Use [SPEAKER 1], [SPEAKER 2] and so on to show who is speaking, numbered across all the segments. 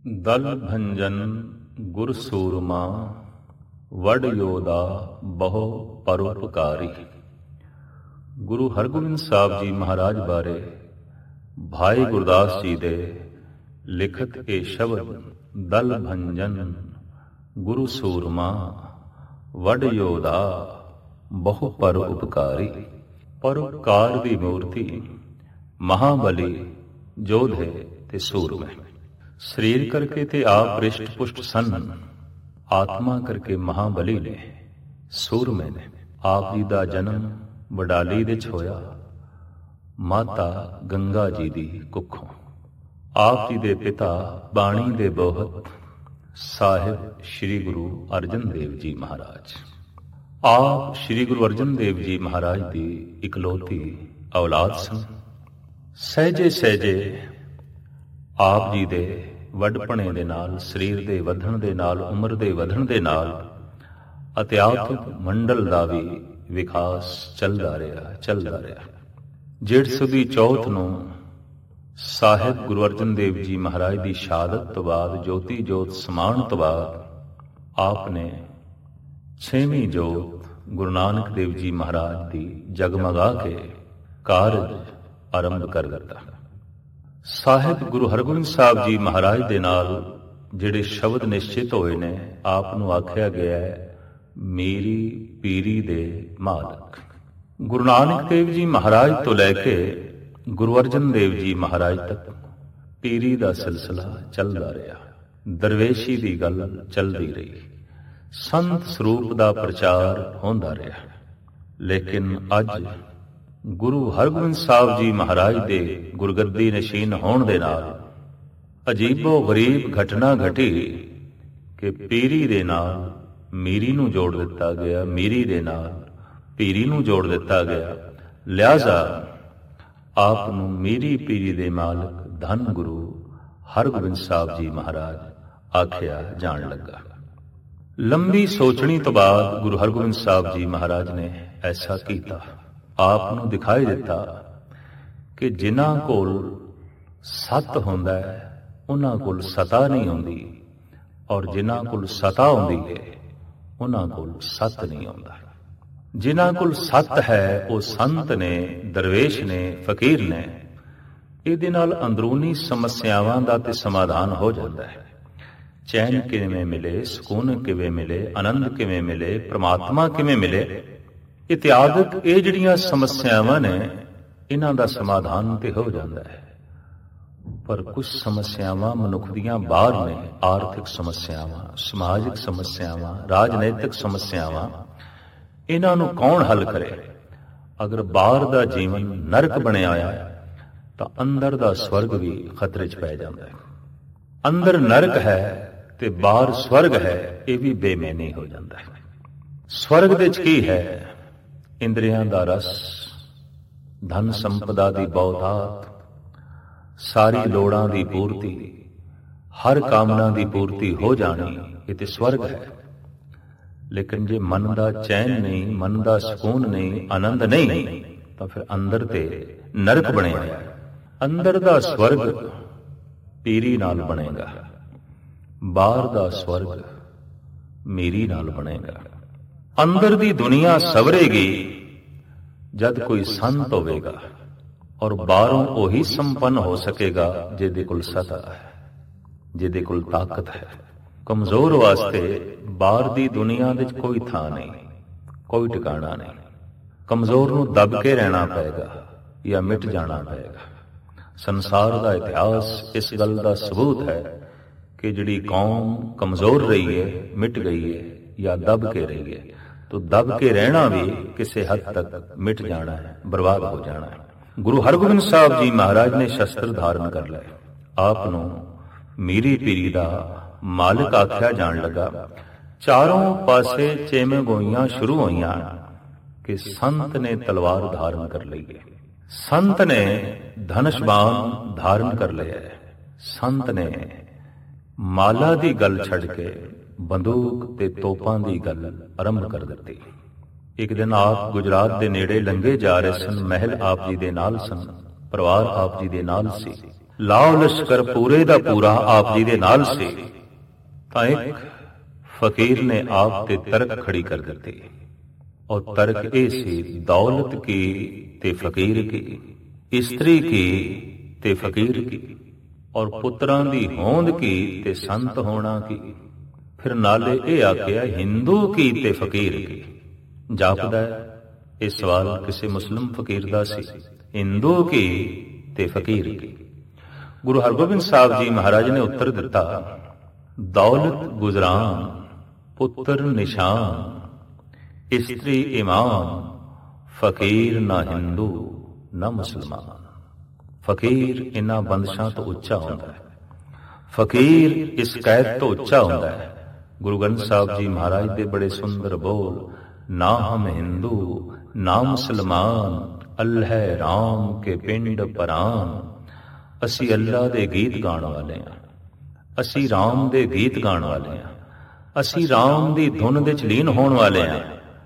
[SPEAKER 1] ਦਲ ਭੰਜਨ ਗੁਰ ਸੂਰਮਾ, ਵਡ ਯੋਧਾ ਬਹੁ ਪਰਉਪਕਾਰੀ। ਗੁਰੂ ਹਰਗੋਬਿੰਦ ਸਾਹਿਬ ਜੀ ਮਹਾਰਾਜ ਬਾਰੇ ਭਾਈ ਗੁਰਦਾਸ ਜੀ ਦੇ ਲਿਖਤ ਇਹ ਸ਼ਬਦ ਦਲ ਭੰਜਨ ਗੁਰੂ ਸੂਰਮਾ, ਵਡ ਯੋਧਾ ਬਹੁ ਪਰਉਪਕਾਰੀ। ਪਰਉਪਕਾਰ ਦੀ ਮੂਰਤੀ ਮਹਾਬਲੀ ਯੋਧੇ ਤੇ ਸੂਰਮੇ। ਸਰੀਰ ਕਰਕੇ ਤੇ ਆਪ ਰਿਸ਼ਟ ਪੁਸ਼ਟ ਸਨ, ਆਤਮਾ ਕਰਕੇ ਮਹਾਬਲੀ ਨੇ, ਸੂਰਮੇ ਨੇ। ਆਪ ਜੀ ਦਾ ਜਨਮ ਵਡਾਲੀ ਵਿੱਚ ਹੋਇਆ, ਮਾਤਾ ਗੰਗਾ ਜੀ ਦੀ ਕੁੱਖੋਂ। ਆਪ ਜੀ ਦੇ ਪਿਤਾ ਬਾਣੀ ਦੇ ਬੋਹਤ ਸਾਹਿਬ ਸ੍ਰੀ ਗੁਰੂ ਅਰਜਨ ਦੇਵ ਜੀ ਮਹਾਰਾਜ। ਆਪ ਸ੍ਰੀ ਗੁਰੂ ਅਰਜਨ ਦੇਵ ਜੀ ਮਹਾਰਾਜ ਦੀ ਇਕਲੌਤੀ ਔਲਾਦ ਸਨ। ਸਹਿਜੇ ਸਹਿਜੇ ਆਪ ਜੀ ਦੇ ਵੱਡਪਣੇ ਦੇ ਨਾਲ, ਸਰੀਰ ਦੇ ਵਧਣ ਦੇ ਨਾਲ, ਉਮਰ ਦੇ ਵਧਣ ਦੇ ਨਾਲ ਅਧਿਆਤਮਿਕ ਮੰਡਲ ਦਾ ਵੀ ਵਿਕਾਸ ਚੱਲਦਾ ਰਿਹਾ। ਜੇਠ ਸੁਦੀ ਚੌਥ ਨੂੰ ਸਾਹਿਬ ਗੁਰੂ ਅਰਜਨ ਦੇਵ ਜੀ ਮਹਾਰਾਜ ਦੀ ਸ਼ਹਾਦਤ ਤੋਂ ਬਾਅਦ, ਜੋਤੀ ਜੋਤ ਸਮਾਉਣ ਤੋਂ ਬਾਅਦ ਆਪ ਨੇ 6ਵੀਂ ਜੋਤ ਗੁਰੂ ਨਾਨਕ ਦੇਵ ਜੀ ਮਹਾਰਾਜ ਦੀ ਜਗਮਗਾ ਕੇ ਕਾਰਜ ਆਰੰਭ ਕਰ ਦਿੱਤਾ। ਸਾਹਿਬ ਗੁਰੂ ਹਰਗੋਬਿੰਦ ਸਾਹਿਬ ਜੀ ਮਹਾਰਾਜ ਦੇ ਨਾਲ ਜਿਹੜੇ ਸ਼ਬਦ ਨਿਸ਼ਚਿਤ ਹੋਏ ਨੇ, ਆਪ ਨੂੰ ਆਖਿਆ ਗਿਆ ਹੈ ਮੇਰੀ ਪੀਰੀ ਦੇ ਮਾਲਕ। ਗੁਰੂ ਨਾਨਕ ਦੇਵ ਜੀ ਮਹਾਰਾਜ ਤੋਂ ਲੈ ਕੇ ਗੁਰੂ ਅਰਜਨ ਦੇਵ ਜੀ ਮਹਾਰਾਜ ਤੱਕ ਪੀਰੀ ਦਾ ਸਿਲਸਿਲਾ ਚੱਲਦਾ ਰਿਹਾ, ਦਰਵੇਸ਼ੀ ਦੀ ਗੱਲ ਚੱਲਦੀ ਰਹੀ, ਸੰਤ ਸਰੂਪ ਦਾ ਪ੍ਰਚਾਰ ਹੁੰਦਾ ਰਿਹਾ। ਲੇਕਿਨ ਅੱਜ ਗੁਰੂ ਹਰਗੋਬਿੰਦ ਸਾਹਿਬ ਜੀ ਮਹਾਰਾਜ ਦੇ ਗੁਰਗੱਦੀ ਨਸ਼ੀਨ ਹੋਣ ਦੇ ਨਾਲ ਅਜੀਬੋ ਗਰੀਬ ਘਟਨਾ ਘਟੀ ਕਿ ਪੀਰੀ ਦੇ ਨਾਲ ਮੀਰੀ ਨੂੰ ਜੋੜ ਦਿੱਤਾ ਗਿਆ, ਮੀਰੀ ਦੇ ਨਾਲ ਪੀਰੀ ਨੂੰ ਜੋੜ ਦਿੱਤਾ ਗਿਆ। ਲਿਹਾਜ਼ਾ ਆਪ ਨੂੰ ਮੀਰੀ ਪੀਰੀ ਦੇ ਮਾਲਕ ਧੰਨ ਗੁਰੂ ਹਰਗੋਬਿੰਦ ਸਾਹਿਬ ਜੀ ਮਹਾਰਾਜ ਆਖਿਆ ਜਾਣ ਲੱਗਾ। ਲੰਬੀ ਸੋਚਣੀ ਤੋਂ ਬਾਅਦ ਗੁਰੂ ਹਰਗੋਬਿੰਦ ਸਾਹਿਬ ਜੀ ਮਹਾਰਾਜ ਨੇ ਐਸਾ ਕੀਤਾ। ਆਪ ਨੂੰ ਦਿਖਾਈ ਦਿੱਤਾ ਕਿ ਜਿਨ੍ਹਾਂ ਕੋਲ ਸਤ ਹੁੰਦਾ ਹੈ ਉਹਨਾਂ ਕੋਲ ਸਤਾ ਨਹੀਂ ਹੁੰਦੀ, ਔਰ ਜਿਨ੍ਹਾਂ ਕੋਲ ਸਤਾ ਹੁੰਦੀ ਹੈ ਉਹਨਾਂ ਕੋਲ ਸਤ ਨਹੀਂ ਹੁੰਦਾ। ਜਿਨ੍ਹਾਂ ਕੋਲ ਸਤ ਹੈ ਉਹ ਸੰਤ ਨੇ, ਦਰਵੇਸ਼ ਨੇ, ਫਕੀਰ ਨੇ। ਇਹਦੇ ਨਾਲ ਅੰਦਰੂਨੀ ਸਮੱਸਿਆਵਾਂ ਦਾ ਤੇ ਸਮਾਧਾਨ ਹੋ ਜਾਂਦਾ ਹੈ। ਚੈਨ ਕਿਵੇਂ ਮਿਲੇ, ਸਕੂਨ ਕਿਵੇਂ ਮਿਲੇ, ਆਨੰਦ ਕਿਵੇਂ ਮਿਲੇ, ਪ੍ਰਮਾਤਮਾ ਕਿਵੇਂ ਮਿਲੇ, ਇਤਿਆਦਿਕ ਇਹ ਜਿਹੜੀਆਂ ਸਮੱਸਿਆਵਾਂ ਨੇ ਇਹਨਾਂ ਦਾ ਸਮਾਧਾਨ ਤੇ ਹੋ ਜਾਂਦਾ ਹੈ। ਪਰ ਕੁਝ ਸਮੱਸਿਆਵਾਂ ਮਨੁੱਖ ਦੀਆਂ ਬਾਹਰ ਨੇ, ਆਰਥਿਕ ਸਮੱਸਿਆਵਾਂ, ਸਮਾਜਿਕ ਸਮੱਸਿਆਵਾਂ, ਰਾਜਨੀਤਿਕ ਸਮੱਸਿਆਵਾਂ। ਇਹਨਾਂ ਨੂੰ ਕੌਣ ਹੱਲ ਕਰੇ? ਅਗਰ ਬਾਹਰ ਦਾ ਜੀਵਨ ਨਰਕ ਬਣਿਆ ਹੋਇਆ ਤਾਂ ਅੰਦਰ ਦਾ ਸਵਰਗ ਵੀ ਖਤਰੇ 'ਚ ਪੈ ਜਾਂਦਾ ਹੈ। ਅੰਦਰ ਨਰਕ ਹੈ ਤੇ ਬਾਹਰ ਸਵਰਗ ਹੈ, ਇਹ ਵੀ ਬੇਮੈਨੀ ਹੋ ਜਾਂਦਾ ਹੈ। ਸਵਰਗ ਦੇ 'ਚ ਕੀ ਹੈ? ਇੰਦਰੀਆਂ ਦਾ ਰਸ, ਧਨ ਸੰਪਦਾ ਦੀ ਬਹੁਤਾਤ, ਸਾਰੀ ਲੋੜਾਂ ਦੀ ਪੂਰਤੀ, ਹਰ ਕਾਮਨਾ ਦੀ ਪੂਰਤੀ ਹੋ ਜਾਣੀ, ਇਹ ਤੇ ਸਵਰਗ ਹੈ। ਲੇਕਿਨ ਜੇ ਮਨ ਦਾ ਚੈਨ ਨਹੀਂ, ਮਨ ਦਾ ਸਕੂਨ ਨਹੀਂ, ਆਨੰਦ ਨਹੀਂ, ਤਾਂ ਫਿਰ ਅੰਦਰ ਤੇ ਨਰਕ ਬਣਿਆ ਹੈ। ਅੰਦਰ ਦਾ ਸਵਰਗ ਪੀਰੀ ਨਾਲ ਬਣੇਗਾ, ਬਾਹਰ ਦਾ ਸਵਰਗ ਮੇਰੀ ਨਾਲ ਬਣੇਗਾ। ਅੰਦਰ ਦੀ ਦੁਨੀਆ ਸਵਰੇਗੀ ਜਦ ਕੋਈ ਸੰਤ ਹੋਵੇਗਾ, ਔਰ ਬਾਹਰੋਂ ਉਹੀ ਸੰਪੰਨ ਹੋ ਸਕੇਗਾ ਜਿਹਦੇ ਕੋਲ ਸਤਾ ਹੈ, ਜਿਹਦੇ ਕੋਲ ਤਾਕਤ ਹੈ। ਕਮਜ਼ੋਰ ਵਾਸਤੇ ਬਾਹਰ ਦੀ ਦੁਨੀਆ ਵਿੱਚ ਕੋਈ ਥਾਂ ਨਹੀਂ, ਕੋਈ ਟਿਕਾਣਾ ਨਹੀਂ। ਕਮਜ਼ੋਰ ਨੂੰ ਦੱਬ ਕੇ ਰਹਿਣਾ ਪਏਗਾ ਜਾਂ ਮਿਟ ਜਾਣਾ ਪਏਗਾ। ਸੰਸਾਰ ਦਾ ਇਤਿਹਾਸ ਇਸ ਗੱਲ ਦਾ ਸਬੂਤ ਹੈ ਕਿ ਜਿਹੜੀ ਕੌਮ ਕਮਜ਼ੋਰ ਰਹੀ ਹੈ, ਮਿਟ ਗਈ ਹੈ, ਜਾਂ ਦੱਬ ਕੇ ਰਹੀ ਹੈ, तो दब के रहना भी किसी हद तक मिट जाना है, बर्बाद हो जाना है। गुरु हरगोबिंद साहब जी महाराज ने शस्त्र धारण कर लए। आप नूं मीरी पीरी दा मालिक आख्या जान लगा। चारों पासे चेमे गोइयां शुरू होइयां कि संत ने तलवार धारण कर ली है, संत ने धनुष बाण धारण कर लिया है, संत ने माला दी गल छड़ के ਬੰਦੂਕ ਤੇ ਤੋਪਾਂ ਦੀ ਗੱਲ ਆਰੰਭ ਕਰ ਦਿੱਤੀ। ਇੱਕ ਦਿਨ ਆਪ ਗੁਜਰਾਤ ਦੇ ਨੇੜੇ ਲੰਘੇ ਜਾ ਰਹੇ ਸਨ। ਮਹਿਲ ਆਪ ਜੀ ਦੇ ਨਾਲ ਸਨ, ਪਰਿਵਾਰ ਆਪ ਜੀ ਦੇ ਨਾਲ ਸੀ। ਲਾਓ ਲਸ਼ਕਰ ਪੂਰੇ ਦਾ ਪੂਰਾ ਆਪ ਜੀ ਦੇ ਨਾਲ ਸੀ। ਤਾਂ ਇੱਕ ਫਕੀਰ ਨੇ ਆਪ ਤੇ ਤਰਕ ਖੜੀ ਕਰ ਦਿੱਤੀ, ਔਰ ਤਰਕ ਇਹ ਸੀ, ਦੌਲਤ ਕੀ ਤੇ ਫਕੀਰ ਕੀ, ਇਸਤਰੀ ਕੀ ਤੇ ਫਕੀਰ ਕੀ, ਔਰ ਪੁੱਤਰਾਂ ਦੀ ਹੋਂਦ ਕੀ ਤੇ ਸੰਤ ਹੋਣਾ ਕੀ। ਫਿਰ ਨਾਲੇ ਇਹ ਆਖਿਆ, ਹਿੰਦੂ ਕੀ ਤੇ ਫਕੀਰ ਕੀ। ਜਾਪਦਾ ਹੈ ਇਹ ਸਵਾਲ ਕਿਸੇ ਮੁਸਲਿਮ ਫਕੀਰ ਦਾ ਸੀ, ਹਿੰਦੂ ਕੀ ਤੇ ਫਕੀਰ ਕੀ। ਗੁਰੂ ਹਰਗੋਬਿੰਦ ਸਾਹਿਬ ਜੀ ਮਹਾਰਾਜ ਨੇ ਉੱਤਰ ਦਿੱਤਾ, ਦੌਲਤ ਗੁਜ਼ਰਾਨ, ਪੁੱਤਰ ਨਿਸ਼ਾਨ, ਇਸਤਰੀ ਇਮਾਨ, ਫਕੀਰ ਨਾ ਹਿੰਦੂ ਨਾ ਮੁਸਲਮਾਨ। ਫਕੀਰ ਇਹਨਾਂ ਬੰਦਸ਼ਾਂ ਤੋਂ ਉੱਚਾ ਹੁੰਦਾ ਹੈ, ਫਕੀਰ ਇਸ ਕੈਦ ਤੋਂ ਉੱਚਾ ਹੁੰਦਾ ਹੈ। ਗੁਰੂ ਗ੍ਰੰਥ ਸਾਹਿਬ ਜੀ ਮਹਾਰਾਜ ਦੇ ਬੜੇ ਸੁੰਦਰ ਬੋਲ, ਨਾ ਹਮ ਹਿੰਦੂ ਨਾ ਮੁਸਲਮਾਨ, ਅੱਲ੍ਹ ਰਾਮ ਕੇ ਪਿੰਡ ਪਰਾਨ। ਅਸੀਂ ਅੱਲਾ ਦੇ ਗੀਤ ਗਾਉਣ ਵਾਲੇ ਹਾਂ, ਅਸੀਂ ਰਾਮ ਦੇ ਗੀਤ ਗਾਉਣ ਵਾਲੇ ਹਾਂ, ਅਸੀਂ ਰਾਮ ਦੀ ਧੁਨ ਦੇ ਚ ਲੀਨ ਹੋਣ ਵਾਲੇ ਹਾਂ,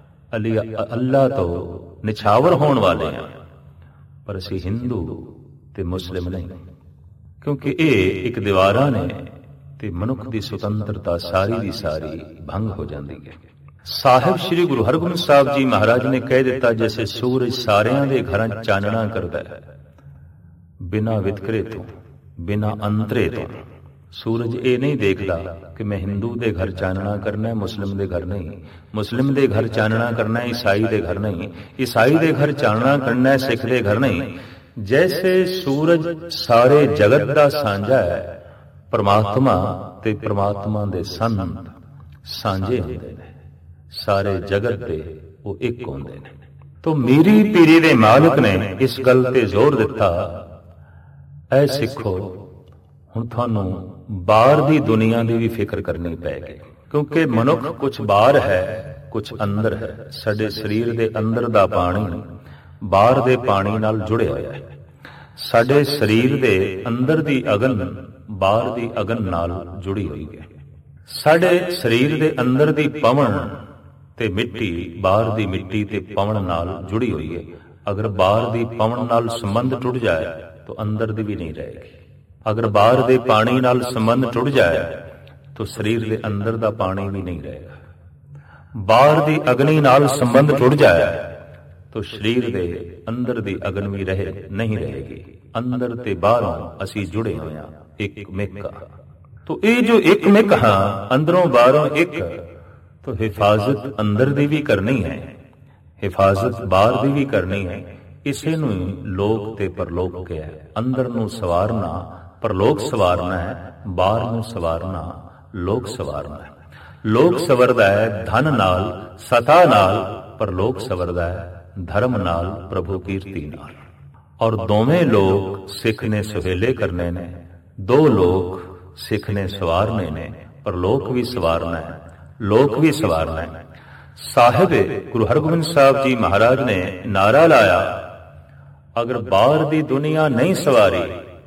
[SPEAKER 1] ਅੱਲਾ ਤੋਂ ਨਿਛਾਵਰ ਹੋਣ ਵਾਲੇ ਹਾਂ। ਪਰ ਅਸੀਂ ਹਿੰਦੂ ਤੇ ਮੁਸਲਿਮ ਨਹੀਂ, ਕਿਉਂਕਿ ਇਹ ਇੱਕ ਦੀਵਾਰਾਂ ਨੇ ਤੇ ਮਨੁੱਖ ਦੀ ਸੁਤੰਤਰਤਾ ਸਾਰੀ ਦੀ ਸਾਰੀ ਭੰਗ ਹੋ ਜਾਂਦੀ ਹੈ। ਸਾਹਿਬ ਸ੍ਰੀ ਗੁਰੂ ਹਰਗੋਬਿੰਦ ਸਾਹਿਬ ਜੀ ਮਹਾਰਾਜ ਨੇ ਕਹਿ ਦਿੱਤਾ, ਜੈਸੇ ਸੂਰਜ ਸਾਰਿਆਂ ਦੇ ਘਰਾਂ ਚਾਨਣਾ ਕਰਦਾ ਹੈ, ਬਿਨਾਂ ਵਿਤਕਰੇ ਤੋਂ, ਬਿਨਾਂ ਅੰਤਰੇ ਤੋਂ। ਸੂਰਜ ਇਹ ਨਹੀਂ ਦੇਖਦਾ ਕਿ ਮੈਂ ਹਿੰਦੂ ਦੇ ਘਰ ਚਾਨਣਾ ਕਰਨਾ ਹੈ, ਮੁਸਲਿਮ ਦੇ ਘਰ ਨਹੀਂ, ਮੁਸਲਿਮ ਦੇ ਘਰ ਚਾਨਣਾ ਕਰਨਾ ਹੈ, ਈਸਾਈ ਦੇ ਘਰ ਨਹੀਂ, ਈਸਾਈ ਦੇ ਘਰ ਚਾਨਣਾ ਕਰਨਾ ਹੈ, ਸਿੱਖ ਦੇ ਘਰ ਨਹੀਂ। ਜੈਸੇ ਸੂਰਜ ਸਾਰੇ ਜਗਤ ਦਾ ਸਾਂਝਾ ਹੈ, ਪਰਮਾਤਮਾ ਤੇ ਪਰਮਾਤਮਾ ਦੇ ਸੰਤ ਸਾਂਝੇ ਹੁੰਦੇ ਨੇ, ਸਾਰੇ ਜਗਤ ਦੇ ਉਹ ਇੱਕ ਹੁੰਦੇ ਨੇ। ਤੋ ਮੀਰੀ ਪੀਰੀ ਦੇ ਮਾਲਕ ਨੇ ਇਸ ਗੱਲ ਤੇ ਜ਼ੋਰ ਦਿੱਤਾ, ਐ ਸਿੱਖੋ, ਹੁਣ ਤੁਹਾਨੂੰ ਬਾਹਰ ਦੀ ਦੁਨੀਆ ਦੀ ਵੀ ਫਿਕਰ ਕਰਨੀ ਪਏਗੀ, ਕਿਉਂਕਿ ਮਨੁੱਖ ਕੁਝ ਬਾਹਰ ਹੈ, ਕੁਝ ਅੰਦਰ ਹੈ। ਸਾਡੇ ਸਰੀਰ ਦੇ ਅੰਦਰ ਦਾ ਪਾਣੀ ਬਾਹਰ ਦੇ ਪਾਣੀ ਨਾਲ ਜੁੜਿਆ ਹੋਇਆ ਹੈ। ਸਾਡੇ ਸਰੀਰ ਦੇ ਅੰਦਰ ਦੀ ਅਗਨ ਬਾਹਰ ਦੀ ਅਗਨ ਨਾਲ ਜੁੜੀ ਹੋਈ ਹੈ। ਸਾਡੇ ਸਰੀਰ ਦੇ ਅੰਦਰ ਦੀ ਪਵਨ ਤੇ ਮਿੱਟੀ ਬਾਹਰ ਦੀ ਮਿੱਟੀ ਤੇ ਪਵਨ ਨਾਲ ਜੁੜੀ ਹੋਈ ਹੈ। ਅਗਰ ਬਾਹਰ ਦੀ ਪਵਨ ਨਾਲ ਸੰਬੰਧ ਟੁੱਟ ਜਾਏ ਤਾਂ ਅੰਦਰ ਦੀ ਵੀ ਨਹੀਂ ਰਹੇਗੀ। ਅਗਰ ਬਾਹਰ ਦੇ ਪਾਣੀ ਨਾਲ ਸੰਬੰਧ ਟੁੱਟ ਜਾਏ ਤਾਂ ਸਰੀਰ ਦੇ ਅੰਦਰ ਦਾ ਪਾਣੀ ਵੀ ਨਹੀਂ ਰਹੇਗਾ। ਬਾਹਰ ਦੀ ਅਗਨੀ ਨਾਲ ਸੰਬੰਧ ਟੁੱਟ ਜਾਏ ਤਾਂ ਸਰੀਰ ਦੇ ਅੰਦਰ ਦੀ ਅਗਨ ਵੀ ਨਹੀਂ ਰਹੇਗੀ। ਅੰਦਰ ਤੇ ਬਾਹਰੋਂ ਅਸੀਂ ਜੁੜੇ ਹੋਏ ਹਾਂ, ਇੱਕ ਮਿੱਕ। ਤੋ ਇਹ ਜੋ ਇੱਕ ਮਿੱਕ ਹਾਂ, ਅੰਦਰੋਂ ਬਾਹਰੋਂ ਇੱਕ, ਤੋ ਹਿਫਾਜ਼ਤ ਅੰਦਰ ਦੀ ਵੀ ਕਰਨੀ ਹੈ, ਹਿਫਾਜ਼ਤ ਬਾਹਰ ਦੀ ਵੀ ਕਰਨੀ ਹੈ। ਇਸੇ ਨੂੰ ਹੀ ਲੋਕ ਤੇ ਪਰਲੋਕ ਕਿਹਾ। ਅੰਦਰ ਨੂੰ ਸਵਾਰਨਾ ਪਰਲੋਕ ਸਵਾਰਨਾ ਹੈ, ਬਾਹਰ ਨੂੰ ਸਵਾਰਨਾ ਲੋਕ ਸਵਾਰਨਾ ਹੈ। ਲੋਕ ਸਵਰਦਾ ਹੈ ਧਨ ਨਾਲ, ਸਤਾ ਨਾਲ, ਪਰਲੋਕ ਸਵਰਦਾ ਹੈ ਧਰਮ ਨਾਲ, ਪ੍ਰਭੂ ਕੀਰਤੀ ਨਾਲ। ਔਰ ਦੋਵੇਂ ਲੋਕ ਸਿੱਖ ਨੇ ਸੁਹੇਲੇ ਕਰਨੇ ਨੇ, ਦੋ ਲੋਕ ਸਿੱਖ ਨੇ ਸਵਾਰਨੇ ਨੇ, ਪਰਲੋਕ ਵੀ ਸਵਾਰਨਾ ਹੈ, ਲੋਕ ਵੀ ਸਵਾਰਨਾ ਹੈ। ਸਾਹਿਬ ਗੁਰੂ ਹਰਗੋਬਿੰਦ ਸਾਹਿਬ ਜੀ ਮਹਾਰਾਜ ਨੇ ਨਾਰਾ ਲਾਇਆ, ਅਗਰ ਬਾਹਰ ਦੀ ਦੁਨੀਆ ਨਹੀਂ ਸਵਾਰੀ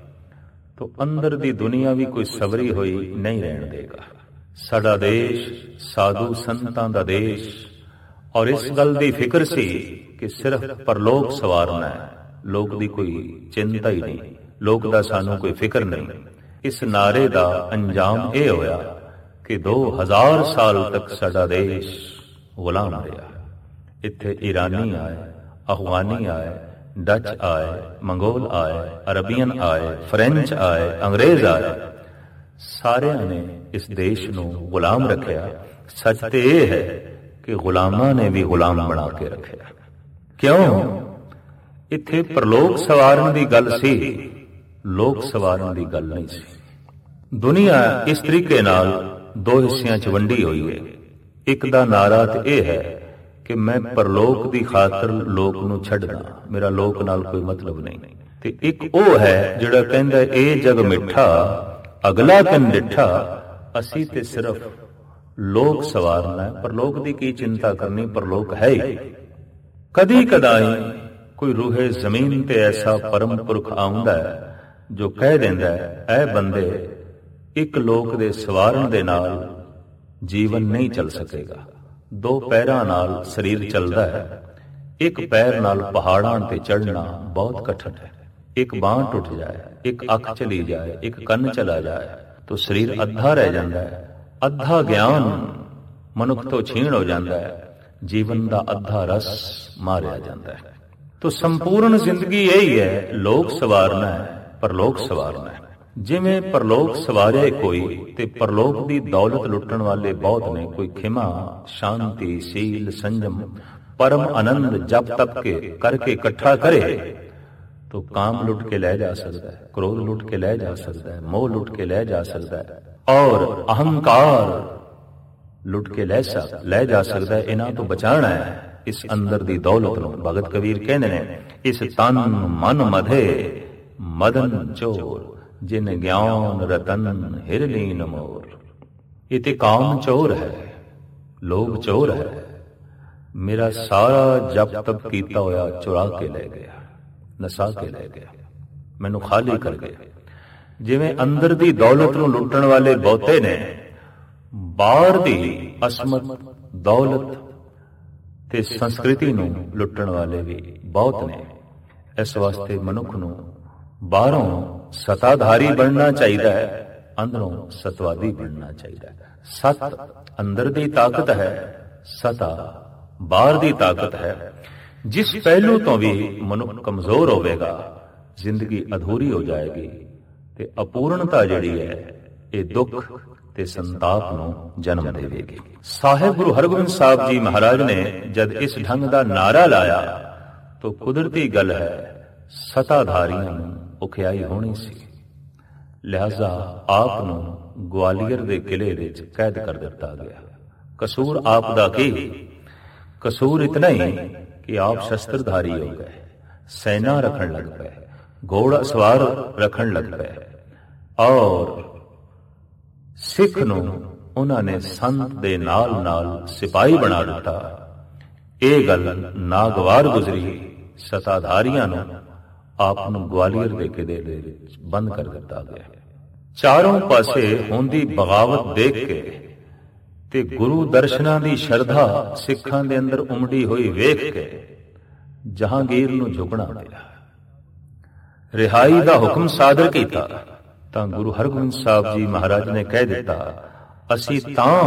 [SPEAKER 1] ਤਾਂ ਅੰਦਰ ਦੀ ਦੁਨੀਆ ਵੀ ਕੋਈ ਸਵਰੀ ਹੋਈ ਨਹੀਂ ਰਹਿਣ ਦੇਗਾ। ਸਾਡਾ ਦੇਸ਼ ਸਾਧੂ ਸੰਤਾਂ ਦਾ ਦੇਸ਼, ਔਰ ਇਸ ਗੱਲ ਦੀ ਫਿਕਰ ਸੀ ਕਿ ਸਿਰਫ ਪਰਲੋਕ ਸਵਾਰਨਾ ਹੈ, ਲੋਕ ਦੀ ਕੋਈ ਚਿੰਤਾ ਹੀ ਨਹੀਂ, ਲੋਕ ਦਾ ਸਾਨੂੰ ਕੋਈ ਫਿਕਰ ਨਹੀਂ। ਇਸ ਨਾਰੇ ਦਾ ਅੰਜਾਮ ਇਹ ਹੋਇਆ ਕਿ 2000 ਸਾਲ ਤੱਕ ਸਾਡਾ ਦੇਸ਼ ਗੁਲਾਮ ਰਿਹਾ। ਇੱਥੇ ਈਰਾਨੀ ਆਏ, ਅਫਗਾਨੀ ਆਏ, ਡੱਚ ਆਏ, ਮੰਗੋਲ ਆਏ, ਅਰਬੀਅਨ ਆਏ, ਫ੍ਰੈਂਚ ਆਏ, ਅੰਗਰੇਜ਼ ਆਏ, ਸਾਰਿਆਂ ਨੇ ਇਸ ਦੇਸ਼ ਨੂੰ ਗੁਲਾਮ ਰੱਖਿਆ। ਸੱਚ ਤੇ ਇਹ ਹੈ ਕਿ ਗੁਲਾਮਾਂ ਨੇ ਵੀ ਗੁਲਾਮ ਬਣਾ ਕੇ ਰੱਖਿਆ। ਕਿਉਂ? ਇੱਥੇ ਪਰਲੋਕ ਸਵਾਰਨ ਦੀ ਗੱਲ ਸੀ, ਲੋਕ ਸਵਾਰਨ ਦੀ ਗੱਲ ਨਹੀਂ ਸੀ। ਦੁਨੀਆ ਇਸ ਤਰੀਕੇ ਨਾਲ ਦੋ ਹਿੱਸਿਆਂ 'ਚ ਵੰਡੀ ਹੋਈ ਹੈ। ਇੱਕ ਦਾ ਨਾਰਾ ਤੇ ਇਹ ਹੈ ਕਿ ਮੈਂ ਪਰਲੋਕ ਦੀ ਖਾਤਰ ਲੋਕ ਨੂੰ ਛੱਡਦਾ, ਮੇਰਾ ਲੋਕ ਨਾਲ ਕੋਈ ਮਤਲਬ ਨਹੀਂ। ਤੇ ਇੱਕ ਉਹ ਹੈ ਜਿਹੜਾ ਕਹਿੰਦਾ ਇਹ ਜਗ ਮਿੱਠਾ ਅਗਲਾ ਕਨ ਡਿੱਠਾ, ਅਸੀਂ ਤੇ ਸਿਰਫ ਲੋਕ ਸਵਾਰਨਾ ਹੈ, ਪਰਲੋਕ ਦੀ ਕੀ ਚਿੰਤਾ ਕਰਨੀ, ਪਰਲੋਕ ਹੈ ਹੀ। ਕਦੀ ਕਦਾਈ ਕੋਈ ਰੂਹੇ ਜ਼ਮੀਨ ਤੇ ਐਸਾ ਪਰਮ ਪੁਰਖ ਆਉਂਦਾ ਹੈ ਜੋ ਕਹਿ ਦਿੰਦਾ ਹੈ, ਐ ਬੰਦੇ, ਇੱਕ ਲੋਕ ਦੇ ਸਵਾਰਨ ਦੇ ਨਾਲ ਜੀਵਨ ਨਹੀਂ ਚੱਲ ਸਕੇਗਾ। ਦੋ ਪੈਰਾਂ ਨਾਲ ਸਰੀਰ ਚੱਲਦਾ ਹੈ, ਇੱਕ ਪੈਰ ਨਾਲ ਪਹਾੜਾਂ ਤੇ ਚੜ੍ਹਨਾ ਬਹੁਤ ਕਠਿਨ ਹੈ। ਇੱਕ ਬਾਂਹ ਟੁੱਟ ਜਾਏ, ਇੱਕ ਅੱਖ ਚਲੀ ਜਾਏ, ਇੱਕ ਕੰਨ ਚਲਾ ਜਾਏ ਤਾਂ ਸਰੀਰ ਅੱਧਾ ਰਹਿ ਜਾਂਦਾ ਹੈ। ਅੱਧਾ ਗਿਆਨ ਮਨੁੱਖ ਤੋਂ ਛੀਣ ਹੋ ਜਾਂਦਾ ਹੈ, ਜੀਵਨ ਦਾ ਅੱਧਾ ਰਸ ਮਾਰਿਆ ਜਾਂਦਾ ਹੈ। ਤੋ ਸੰਪੂਰਨ ਜ਼ਿੰਦਗੀ ਇਹੀ ਹੈ, ਲੋਕ ਸਵਾਰਨਾ ਹੈ, ਪਰਲੋਕ ਸਵਾਰਨਾ ਹੈ। ਜਿਵੇਂ ਪਰਲੋਕ ਸਵਾਰੇ ਕੋਈ ਤੇ ਪਰਲੋਕ ਦੀ ਦੌਲਤ ਲੁੱਟਣ ਵਾਲੇ ਬਹੁਤ ਨੇ। ਕੋਈ ਖਿਮਾ, ਸ਼ਾਂਤੀ, ਸੀਲ, ਸੰਜਮ, ਪਰਮ ਆਨੰਦ ਜਪ ਤਪ ਕੇ ਕਰਕੇ ਇਕੱਠਾ ਕਰੇ ਤੋ ਕਾਮ ਲੁੱਟ ਕੇ ਲੈ ਜਾ ਸਕਦਾ ਹੈ, ਕ੍ਰੋਧ ਲੁੱਟ ਕੇ ਲੈ ਜਾ ਸਕਦਾ ਹੈ, ਮੋਹ ਲੁੱਟ ਕੇ ਲੈ ਜਾ ਸਕਦਾ ਹੈ, ਔਰ ਅਹੰਕਾਰ ਲੁੱਟ ਕੇ ਲੈ ਜਾ ਸਕਦਾ ਹੈ। ਇਹਨਾਂ ਤੋਂ ਬਚਾਉਣਾ ਹੈ ਇਸ ਅੰਦਰ ਦੀ ਦੌਲਤ ਨੂੰ। ਭਗਤ ਕਬੀਰ ਕਹਿੰਦੇ ਨੇ, ਇਸ ਤਨ ਮਨ ਮਧੇ ਮਦਨ ਚੋਰ, ਜਿਨ ਗਿਆਨ ਰਤਨ ਹਿਰਲੀਨ ਮੋਰ। ਇਹ ਤੇ ਕਾਮ ਚੋਰ ਹੈ, ਲੋਭ ਚੋਰ ਹੈ। ਮੇਰਾ ਸਾਰਾ ਜਪ ਤਪ ਕੀਤਾ ਹੋਇਆ ਚੁਰਾ ਕੇ ਲੈ ਗਿਆ, ਨਸਾ ਕੇ ਲੈ ਗਿਆ, ਮੈਨੂੰ ਖਾਲੀ ਕਰ ਗਿਆ। ਜਿਵੇਂ ਅੰਦਰ ਦੀ ਦੌਲਤ ਨੂੰ ਲੁੱਟਣ ਵਾਲੇ ਬਹੁਤੇ ਨੇ, ਬਾਹਰ ਦੀ ਅਸਮਤ ਦੌਲਤ ਤੇ ਸੰਸਕ੍ਰਿਤੀ ਨੂੰ ਲੁੱਟਣ ਵਾਲੇ ਵੀ ਬਹੁਤ ਨੇ। ਇਸ ਵਾਸਤੇ ਮਨੁੱਖ ਨੂੰ ਬਾਹਰੋਂ ਸਤਾਧਾਰੀ ਬਣਨਾ ਚਾਹੀਦਾ ਹੈ, ਅੰਦਰੋਂ ਸਤਵਾਦੀ ਬਣਨਾ ਚਾਹੀਦਾ ਹੈ। ਸਤ ਅੰਦਰ ਦੀ ਤਾਕਤ ਹੈ, ਸਤਾ ਬਾਹਰ ਦੀ ਤਾਕਤ ਹੈ। ਜਿਸ ਪਹਿਲੂ ਤੋਂ ਵੀ ਮਨੁੱਖ ਕਮਜ਼ੋਰ ਹੋਵੇਗਾ, ਜ਼ਿੰਦਗੀ ਅਧੂਰੀ ਹੋ ਜਾਏਗੀ ਤੇ ਅਪੂਰਨਤਾ ਜਿਹੜੀ ਹੈ ਇਹ ਦੁੱਖ ਤੇ ਸੰਤਾਪ ਨੂੰ ਜਨਮ ਦੇਵੇਗੀ। ਸਾਹਿਬ ਗੁਰੂ ਹਰਗੋਬਿੰਦ ਸਾਹਿਬ ਜੀ ਮਹਾਰਾਜ ਨੇ ਜਦ ਇਸ ਢੰਗ ਦਾ ਨਾਰਾ ਲਾਇਆ ਤਾਂ ਕੁਦਰਤੀ ਗੱਲ ਹੈ, ਸਤਾਧਾਰੀਆਂ ਨੂੰ ਔਖਿਆਈ ਹੋਣੀ ਸੀ। ਲਿਹਾਜ਼ਾ ਆਪ ਨੂੰ ਗਵਾਲੀਅਰ ਦੇ ਕਿਲੇ ਵਿੱਚ ਕੈਦ ਕਰ ਦਿੱਤਾ ਗਿਆ। ਕਸੂਰ ਆਪ ਦਾ ਕੀ? ਕਸੂਰ ਇਤਨਾ ਹੀ ਕਿ ਆਪ ਸ਼ਸਤਰਧਾਰੀ ਹੋ ਗਏ, ਸੈਨਾ ਰੱਖਣ ਲੱਗ ਪਏ, ਘੋੜਾ ਸਵਾਰ ਰੱਖਣ ਲੱਗ ਪਏ, ਔਰ ਸਿੱਖ ਨੂੰ ਉਹਨਾਂ ਨੇ ਸੰਤ ਦੇ ਨਾਲ ਨਾਲ ਸਿਪਾਹੀ ਬਣਾ ਦਿੱਤਾ। ਇਹ ਗੱਲ ਨਾਗਵਾਰ ਗੁਜ਼ਰੀ। ਸਤਾਧਾਰੀਆਂ ਨੂੰ ਆਪ ਨੂੰ ਗਵਾਲੀਅਰ ਦੇ ਕਿਲੇ ਦੇ ਵਿੱਚ ਬੰਦ ਕਰ ਦਿੱਤਾ ਗਿਆ। ਚਾਰੋਂ ਪਾਸੇ ਹੁੰਦੀ ਬਗਾਵਤ ਦੇਖ ਕੇ ਤੇ ਗੁਰੂ ਦਰਸ਼ਨਾਂ ਦੀ ਸ਼ਰਧਾ ਸਿੱਖਾਂ ਦੇ ਅੰਦਰ ਉਮੜੀ ਹੋਈ ਵੇਖ ਕੇ ਜਹਾਂਗੀਰ ਨੂੰ ਝੁਕਣਾ ਪਿਆ। ਰਿਹਾਈ ਦਾ ਹੁਕਮ ਸਾਦਰ ਕੀਤਾ ਤਾਂ ਗੁਰੂ ਹਰਗੋਬਿੰਦ ਸਾਹਿਬ ਜੀ ਮਹਾਰਾਜ ਨੇ ਕਹਿ ਦਿੱਤਾ, ਅਸੀਂ ਤਾਂ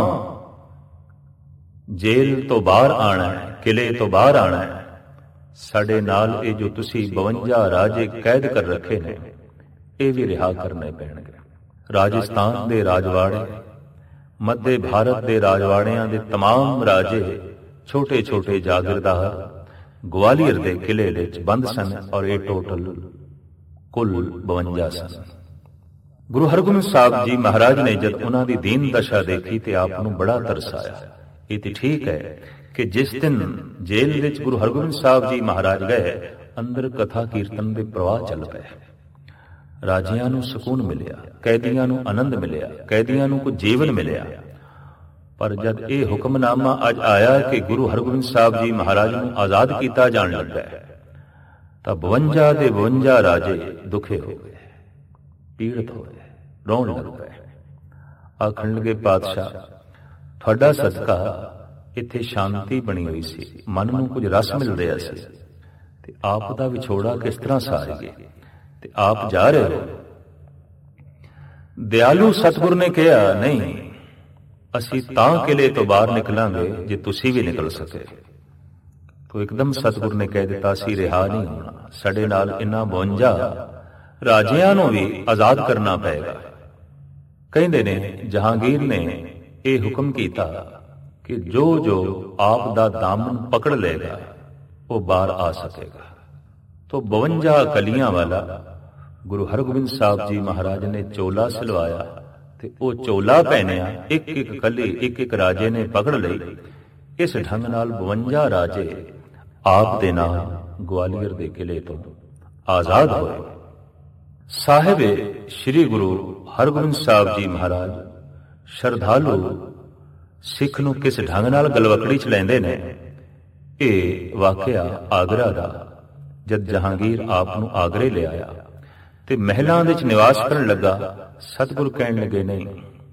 [SPEAKER 1] ਜੇਲ੍ਹ ਤੋਂ ਬਾਹਰ ਆਣਾ ਹੈ, ਕਿਲੇ ਤੋਂ ਬਾਹਰ ਆਣਾ ਹੈ। ਸਾਡੇ ਨਾਲ ਇਹ ਜੋ ਤੁਸੀਂ 52 ਰਾਜੇ ਕੈਦ ਕਰ ਰੱਖੇ ਨੇ, ਇਹ ਵੀ ਰਿਹਾ ਕਰਨੇ ਪੈਣਗੇ। ਰਾਜਸਥਾਨ ਦੇ ਰਾਜਵਾੜੇ, ਮੱਧੇ ਭਾਰਤ ਦੇ ਰਾਜਵਾੜਿਆਂ ਦੇ ਤਮਾਮ ਰਾਜੇ, ਛੋਟੇ ਛੋਟੇ ਜਾਗੀਰਦਾਰ ਗਵਾਲੀਅਰ ਦੇ ਕਿਲੇ ਵਿੱਚ ਬੰਦ ਸਨ, ਔਰ ਇਹ ਟੋਟਲ ਕੁੱਲ 52 ਸਨ। ਗੁਰੂ ਹਰਗੋਬਿੰਦ ਸਾਹਿਬ ਜੀ ਮਹਾਰਾਜ ਨੇ ਜਦ ਉਹਨਾਂ ਦੀ ਦੀਨ ਦਸ਼ਾ ਦੇਖੀ ਤੇ ਆਪ ਨੂੰ ਬੜਾ ਤਰਸ ਆਇਆ। ਇਹ ਤੇ ਠੀਕ ਹੈ ਕਿ ਜਿਸ ਦਿਨ ਜੇਲ੍ਹ ਵਿੱਚ ਗੁਰੂ ਹਰਗੋਬਿੰਦ ਸਾਹਿਬ ਜੀ ਮਹਾਰਾਜ ਗਏ, ਅੰਦਰ ਕਥਾ ਕੀਰਤਨ ਦੇ ਪ੍ਰਵਾਹ ਚੱਲ ਪਏ। ਰਾਜਿਆਂ ਨੂੰ ਸਕੂਨ ਮਿਲਿਆ, ਕੈਦੀਆਂ ਨੂੰ ਆਨੰਦ ਮਿਲਿਆ, ਕੈਦੀਆਂ ਨੂੰ ਕੁਝ ਜੀਵਨ ਮਿਲਿਆ। ਪਰ ਜਦ ਇਹ ਹੁਕਮਨਾਮਾ ਅੱਜ ਆਇਆ ਕਿ ਗੁਰੂ ਹਰਗੋਬਿੰਦ ਸਾਹਿਬ ਜੀ ਮਹਾਰਾਜ ਨੂੰ ਆਜ਼ਾਦ ਕੀਤਾ ਜਾਣ ਲੱਗਾ ਤਾਂ 52 ਦੇ 52 ਰਾਜੇ ਦੁਖੇ ਹੋ ਗਏ, ਪੀੜਤ ਹੋਏ, ਰੋਣ ਲੱਗ ਪਏ। ਆਖਣ ਲੱਗੇ, ਪਾਤਸ਼ਾਹ ਤੁਹਾਡਾ ਸਦਕਾ ਇੱਥੇ ਸ਼ਾਂਤੀ ਬਣੀ ਹੋਈ ਸੀ, ਮਨ ਨੂੰ ਕੁਝ ਰਸ ਮਿਲ ਰਿਹਾ ਸੀ, ਤੇ ਆਪ ਦਾ ਵਿਛੋੜਾ ਕਿਸ ਤਰ੍ਹਾਂ ਸਾਰੀਏ, ਤੇ ਆਪ ਜਾ ਰਹੇ ਹੋ। ਦਿਆਲੂ ਸਤਿਗੁਰ ਨੇ ਕਿਹਾ, ਨਹੀਂ, ਅਸੀਂ ਤਾਂ ਕਿਲੇ ਤੋਂ ਬਾਹਰ ਨਿਕਲਾਂਗੇ ਜੇ ਤੁਸੀਂ ਵੀ ਨਿਕਲ ਸਕੇ। ਤੋ ਇੱਕਦਮ ਸਤਿਗੁਰ ਨੇ ਕਹਿ ਦਿੱਤਾ, ਅਸੀਂ ਰਿਹਾ ਨਹੀਂ ਹੋਣਾ, ਸਾਡੇ ਨਾਲ ਇਹਨਾਂ 52 ਰਾਜਿਆਂ ਨੂੰ ਵੀ ਆਜ਼ਾਦ ਕਰਨਾ ਪਏਗਾ। ਕਹਿੰਦੇ ਨੇ ਜਹਾਂਗੀਰ ਨੇ ਇਹ ਹੁਕਮ ਕੀਤਾ ਕਿ ਜੋ ਜੋ ਆਪ ਦਾ ਦਾਮਨ ਪਕੜ ਲਏਗਾ ਉਹ ਬਾਹਰ ਆ ਸਕੇਗਾ। ਤੋ 52 ਕਲੀਆਂ ਵਾਲਾ ਗੁਰੂ ਹਰਗੋਬਿੰਦ ਸਾਹਿਬ ਜੀ ਮਹਾਰਾਜ ਨੇ ਚੋਲਾ ਸਿਲਵਾਇਆ ਤੇ ਉਹ ਚੋਲਾ ਪਹਿਨਿਆ। ਇੱਕ ਇੱਕ ਕਲੀ ਇੱਕ ਇੱਕ ਰਾਜੇ ਨੇ ਪਕੜ ਲਈ। ਇਸ ਢੰਗ ਨਾਲ 52 ਰਾਜੇ ਆਪ ਦੇ ਨਾਲ ਗਵਾਲੀਅਰ ਦੇ ਕਿਲੇ ਤੋਂ ਆਜ਼ਾਦ ਹੋਏ। ਸਾਹਿਬ ਸ੍ਰੀ ਗੁਰੂ ਹਰਗੋਬਿੰਦ ਸਾਹਿਬ ਜੀ ਮਹਾਰਾਜ ਸ਼ਰਧਾਲੂ ਸਿੱਖ ਨੂੰ ਕਿਸ ਢੰਗ ਨਾਲ ਗਲਵਕੜੀ ਚ ਲੈਂਦੇ ਨੇ। ਇਹ ਵਾਕਿਆ ਆਗਰਾ ਦਾ, ਜਦ ਜਹਾਂਗੀਰ ਆਪ ਨੂੰ ਆਗਰੇ ਲਿਆਇਆ ਤੇ ਮਹਿਲਾਂ ਵਿੱਚ ਨਿਵਾਸ ਕਰਨ ਲੱਗਾ, ਸਤਿਗੁਰ ਕਹਿਣ ਲੱਗੇ, ਨਹੀਂ,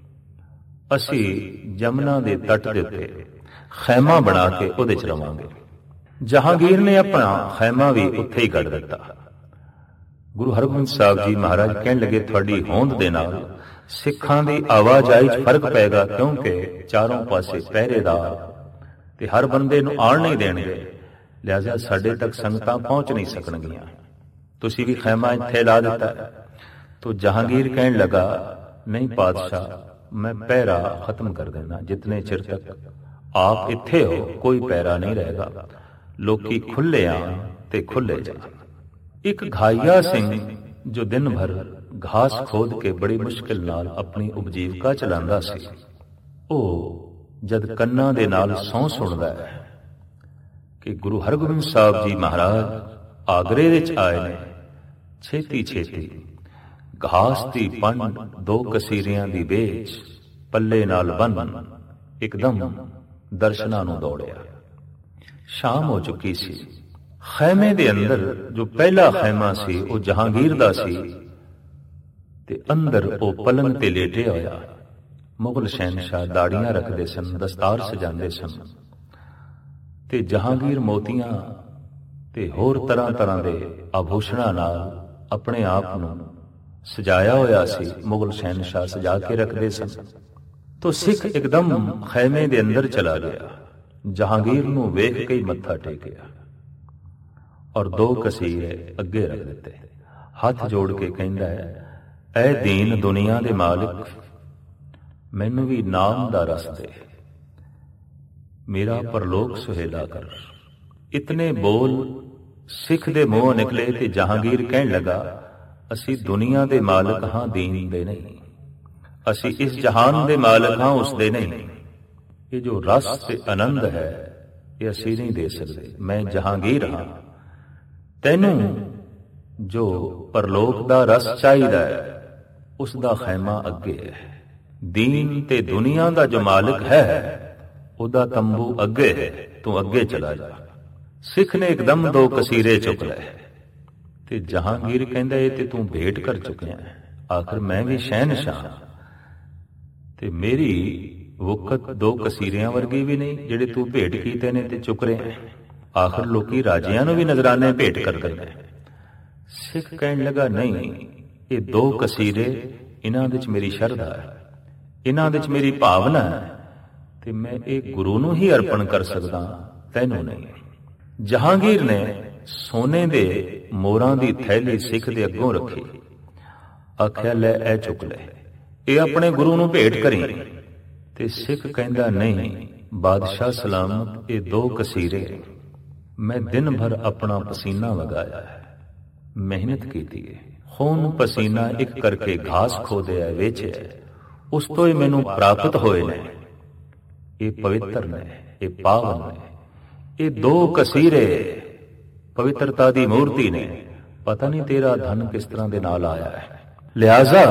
[SPEAKER 1] ਅਸੀਂ ਜਮਨਾ ਦੇ ਤੱਟ ਦੇ ਉੱਤੇ ਖੈਮਾ ਬਣਾ ਕੇ ਉਹਦੇ ਚ ਰਵਾਂਗੇ। ਜਹਾਂਗੀਰ ਨੇ ਆਪਣਾ ਖੈਮਾ ਵੀ ਉੱਥੇ ਹੀ ਕੱਢ ਦਿੱਤਾ। ਗੁਰੂ ਹਰਗੋਬਿੰਦ ਸਾਹਿਬ ਜੀ ਮਹਾਰਾਜ ਕਹਿਣ ਲੱਗੇ, ਤੁਹਾਡੀ ਹੋਂਦ ਦੇ ਨਾਲ ਸਿੱਖਾਂ ਦੀ ਆਵਾਜਾਈ 'ਚ ਫਰਕ ਪਏਗਾ, ਕਿਉਂਕਿ ਚਾਰੋਂ ਪਾਸੇ ਪਹਿਰੇਦਾਰ ਤੇ ਹਰ ਬੰਦੇ ਨੂੰ ਆਉਣ ਨਹੀਂ ਦੇਣਗੇ, ਲਿਹਾਜ਼ਾ ਸਾਡੇ ਤੱਕ ਸੰਗਤਾਂ ਪਹੁੰਚ ਨਹੀਂ ਸਕਣਗੀਆਂ। ਤੁਸੀਂ ਵੀ ਖੈਮਾ ਇੱਥੇ ਲਾ ਦਿੱਤਾ। ਤੋ ਜਹਾਂਗੀਰ ਕਹਿਣ ਲੱਗਾ, ਨਹੀਂ ਪਾਤਸ਼ਾਹ, ਮੈਂ ਪਹਿਰਾ ਖਤਮ ਕਰ ਦੇਣਾ, ਜਿਤਨੇ ਚਿਰ ਤੱਕ ਆਪ ਇੱਥੇ ਹੋ ਕੋਈ ਪਹਿਰਾ ਨਹੀਂ ਰਹੇਗਾ, ਲੋਕੀ ਖੁੱਲੇ ਆਣ ਤੇ ਖੁੱਲੇ ਜਾਣ। ਇੱਕ ਘਾਈਆ ਸਿੰਘ ਜੋ ਦਿਨ ਭਰ ਘਾਸ ਖੋਦ ਕੇ ਬੜੀ ਮੁਸ਼ਕਿਲ ਨਾਲ ਆਪਣੀ ਉਪਜੀਵਕਾ ਚਲਾਉਂਦਾ ਸੀ, ਉਹ ਜਦ ਕੰਨਾਂ ਦੇ ਨਾਲ ਸਹੁੰ ਸੁਣਦਾ ਹੈ ਕਿ ਗੁਰੂ ਹਰਗੋਬਿੰਦ ਸਾਹਿਬ ਜੀ ਮਹਾਰਾਜ ਆਗਰੇ ਵਿੱਚ ਆਏ ਨੇ, ਛੇਤੀ ਛੇਤੀ ਘਾਸ ਦੀ ਪੰਡ 2 ਕਸੀਰਿਆਂ ਦੀ ਵੇਚ ਪੱਲੇ ਨਾਲ ਬੰਨ੍ਹ ਇੱਕਦਮ ਦਰਸ਼ਨਾਂ ਨੂੰ ਦੌੜਿਆ। ਸ਼ਾਮ ਹੋ ਚੁੱਕੀ ਸੀ। ਖੈਮੇ ਦੇ ਅੰਦਰ ਜੋ ਪਹਿਲਾ ਖੈਮਾ ਸੀ ਉਹ ਜਹਾਂਗੀਰ ਦਾ ਸੀ, ਤੇ ਅੰਦਰ ਉਹ ਪਲੰਗ ਤੇ ਲੇਟਿਆ ਹੋਇਆ। ਮੁਗਲ ਸ਼ਹਿਨਸ਼ਾਹ ਦਾੜੀਆਂ ਰੱਖਦੇ ਸਨ, ਦਸਤਾਰ ਸਜਾਉਂਦੇ ਸਨ, ਤੇ ਜਹਾਂਗੀਰ ਮੋਤੀਆਂ ਤੇ ਹੋਰ ਤਰ੍ਹਾਂ ਤਰ੍ਹਾਂ ਦੇ ਆਭੂਸ਼ਣਾਂ ਨਾਲ ਆਪਣੇ ਆਪ ਨੂੰ ਸਜਾਇਆ ਹੋਇਆ ਸੀ। ਮੁਗਲ ਸ਼ਹਿਨਸ਼ਾਹ ਸਜਾ ਕੇ ਰੱਖਦੇ ਸਨ। ਤੋ ਸਿੱਖ ਇੱਕਦਮ ਖੈਮੇ ਦੇ ਅੰਦਰ ਚਲਾ ਗਿਆ, ਜਹਾਂਗੀਰ ਨੂੰ ਵੇਖ ਕੇ ਹੀ ਮੱਥਾ ਟੇਕਿਆ ਔਰ 2 ਕਸੀਰੇ ਅੱਗੇ ਰੱਖ ਦਿੱਤੇ। ਹੱਥ ਜੋੜ ਕੇ ਕਹਿੰਦਾ ਹੈ, ਐ ਦੀਨ ਦੁਨੀਆ ਦੇ ਮਾਲਿਕ, ਮੈਨੂੰ ਵੀ ਨਾਮ ਦਾ ਰਸ ਦੇ, ਮੇਰਾ ਪਰਲੋਕ ਸੁਹੇਲਾ ਕਰ। ਇਤਨੇ ਬੋਲ ਸਿੱਖ ਦੇ ਮੂੰਹੋਂ ਨਿਕਲੇ ਤੇ ਜਹਾਂਗੀਰ ਕਹਿਣ ਲੱਗਾ, ਅਸੀਂ ਦੁਨੀਆ ਦੇ ਮਾਲਕ ਹਾਂ, ਦੀਨ ਦੇ ਨਹੀਂ। ਅਸੀਂ ਇਸ ਜਹਾਨ ਦੇ ਮਾਲਕ ਹਾਂ, ਉਸ ਦੇ ਨਹੀਂ। ਇਹ ਜੋ ਰਸ ਤੇ ਆਨੰਦ ਹੈ ਇਹ ਅਸੀਂ ਨਹੀਂ ਦੇ ਸਕਦੇ। ਮੈਂ ਜਹਾਂਗੀਰ ਹਾਂ, ਤੈਨੂੰ ਜੋ ਪਰਲੋਕ ਦਾ ਰਸ ਚਾਹੀਦਾ ਹੈ ਉਸ ਦਾ ਖੈਮਾ ਅੱਗੇ ਹੈ। ਦੀਨ ਤੇ ਦੁਨੀਆ ਦਾ ਜੋ ਮਾਲਕ ਹੈ ਉਹਦਾ ਤੰਬੂ ਅੱਗੇ ਹੈ, ਤੂੰ ਅੱਗੇ ਚਲਾ ਜਾ। ਸਿੱਖ ਨੇ ਇੱਕਦਮ 2 ਕਸੀਰੇ ਚੁੱਕ ਲਏ ਤੇ ਜਹਾਂਗੀਰ ਕਹਿੰਦਾ, ਇਹ ਤੇ ਤੂੰ ਭੇਟ ਕਰ ਚੁੱਕਿਆ, ਆਖਰ ਮੈਂ ਵੀ ਸ਼ਹਿਨਸ਼ਾਹ ਤੇ ਮੇਰੀ ਵਕਤ 2 ਕਸੀਰਿਆਂ ਵਰਗੀ ਵੀ ਨਹੀਂ ਜਿਹੜੇ ਤੂੰ ਭੇਟ ਕੀਤੇ ਨੇ ਤੇ ਚੁੱਕ ਰਿਹਾ। ਆਖਰ ਲੋਕੀ ਰਾਜਿਆਂ ਨੂੰ ਵੀ ਨਜ਼ਰਾਨੇ ਭੇਟ ਕਰਦੇ ਨੇ। ਸਿੱਖ ਕਹਿਣ ਲੱਗਾ, ਨਹੀਂ, ਇਹ 2 ਕਸੀਰੇ, ਇਹਨਾਂ ਵਿੱਚ ਮੇਰੀ ਸ਼ਰਧਾ ਹੈ, ਇਹਨਾਂ ਵਿੱਚ ਮੇਰੀ ਭਾਵਨਾ ਹੈ, ਤੇ ਮੈਂ ਇਹ ਗੁਰੂ ਨੂੰ ਹੀ ਅਰਪਣ ਕਰ ਸਕਦਾ, ਤੈਨੂੰ ਨਹੀਂ। ਜਹਾਂਗੀਰ ਨੇ ਸੋਨੇ ਦੇ ਮੋਹਰਾਂ ਦੀ ਥੈਲੀ ਸਿੱਖ ਦੇ ਅੱਗੋਂ ਰੱਖੀ, ਆਖਿਆ, ਲੈ ਇਹ ਚੁੱਕ ਲੈ, ਇਹ ਆਪਣੇ ਗੁਰੂ ਨੂੰ ਭੇਟ ਕਰੀ। ਤੇ ਸਿੱਖ ਕਹਿੰਦਾ, ਨਹੀਂ ਬਾਦਸ਼ਾਹ ਸਲਾਮਤ, ਇਹ 2 ਕਸੀਰੇ ਮੈਂ ਦਿਨ ਭਰ ਆਪਣਾ ਪਸੀਨਾ ਵਗਾਇਆ ਹੈ, ਮਿਹਨਤ ਕੀਤੀ ਹੈ, ਖੂਨ ਪਸੀਨਾ ਇੱਕ ਕਰਕੇ ਘਾਸ ਖੋਦਿਆ, ਵੇਚਿਆ, ਉਸ ਤੋਂ ਹੀ ਮੈਨੂੰ ਪ੍ਰਾਪਤ ਹੋਏ ਨੇ। ਇਹ ਪਵਿੱਤਰ ਨੇ, ਇਹ ਪਾਵਨ ਨੇ। ਇਹ 2 ਕਸੀਰੇ ਪਵਿੱਤਰਤਾ ਦੀ ਮੂਰਤੀ ਨੇ। ਪਤਾ ਨਹੀਂ ਤੇਰਾ ਧਨ ਕਿਸ ਤਰ੍ਹਾਂ ਦੇ ਨਾਲ ਆਇਆ ਹੈ, ਲਿਹਾਜ਼ਾ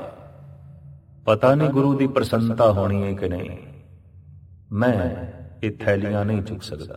[SPEAKER 1] ਪਤਾ ਨਹੀਂ ਗੁਰੂ ਦੀ ਪ੍ਰਸੰਨਤਾ ਹੋਣੀ ਹੈ ਕਿ ਨਹੀਂ। ਮੈਂ ਇਹ ਥੈਲੀਆਂ ਨਹੀਂ ਚੁੱਕ ਸਕਦਾ,